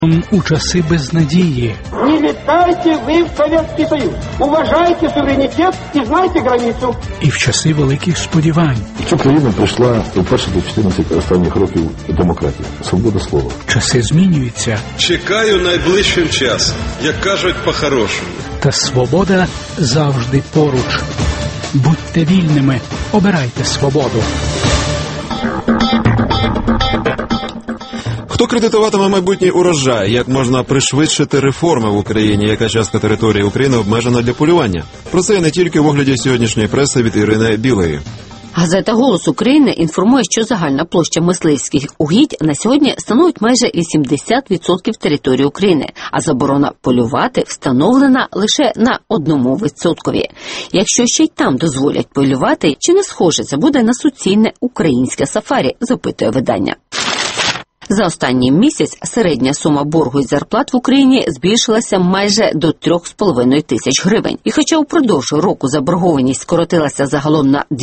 У часи безнадії. Не летайте ви в Советский Союз. Уважайте суверенітет і знайте границю. І в часи великих сподівань. В цю країну прийшла вперше до 14 останніх років демократія, свобода слова. Часи змінюються. Чекаю найближчим часом, як кажуть по-хорошому. Та свобода завжди поруч. Будьте вільними, обирайте свободу. Хто кредитуватиме майбутній урожай? Як можна пришвидшити реформи в Україні? Яка частка території України обмежена для полювання? Про це не тільки в огляді сьогоднішньої преси від Ірини Білої. Газета «Голос України» інформує, що загальна площа мисливських угідь на сьогодні становить майже 80% території України, а заборона полювати встановлена лише на 1%. Якщо ще й там дозволять полювати, чи не схоже це буде на суцільне українське сафарі, запитує видання. За останній місяць середня сума боргу із зарплат в Україні збільшилася майже до 3,5 тисяч гривень. І хоча упродовж року заборгованість скоротилася загалом на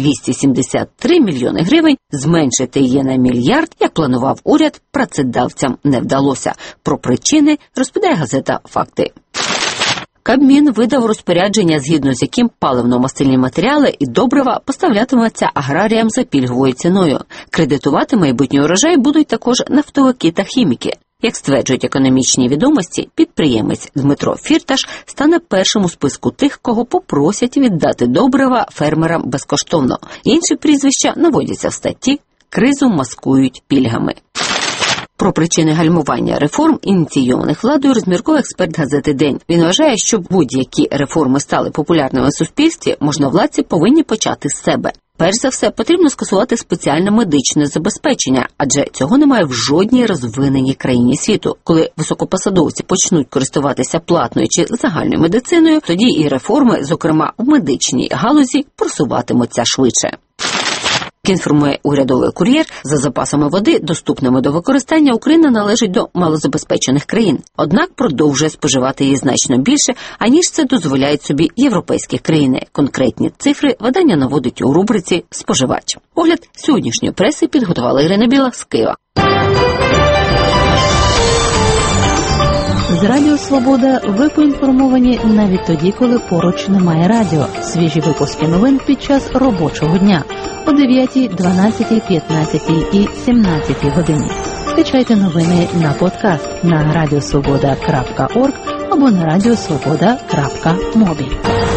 273 мільйони гривень, зменшити її на мільярд, як планував уряд, працедавцям не вдалося. Про причини розповідає газета «Факти». Кабмін видав розпорядження, згідно з яким паливно-мастильні матеріали і добрива поставлятимуться аграріям за пільговою ціною. Кредитувати майбутній урожай будуть також нафтовики та хіміки. Як стверджують економічні відомості, підприємець Дмитро Фірташ стане першим у списку тих, кого попросять віддати добрива фермерам безкоштовно. Інші прізвища наводяться в статті «Кризу маскують пільгами». Про причини гальмування реформ, ініційованих владою, розмірковує експерт газети «День». Він вважає, що будь-які реформи стали популярними в суспільстві, можновладці повинні почати з себе. Перш за все, потрібно скасувати спеціальне медичне забезпечення, адже цього немає в жодній розвиненій країні світу. Коли високопосадовці почнуть користуватися платною чи загальною медициною, тоді і реформи, зокрема в медичній галузі, просуватимуться швидше. Як інформує урядовий кур'єр, за запасами води, доступними до використання, Україна належить до малозабезпечених країн. Однак продовжує споживати її значно більше, аніж це дозволяють собі європейські країни. Конкретні цифри видання наводить у рубриці «Споживач». Огляд сьогоднішньої преси підготувала Ірина Біла з Києва. З Радіо Свобода ви поінформовані навіть тоді, коли поруч немає радіо. Свіжі випуски новин під час робочого дня о 9, 12, 15 і 17 годині. Скачайте новини на подкаст на radiosvoboda.org або на radiosvoboda.mobi.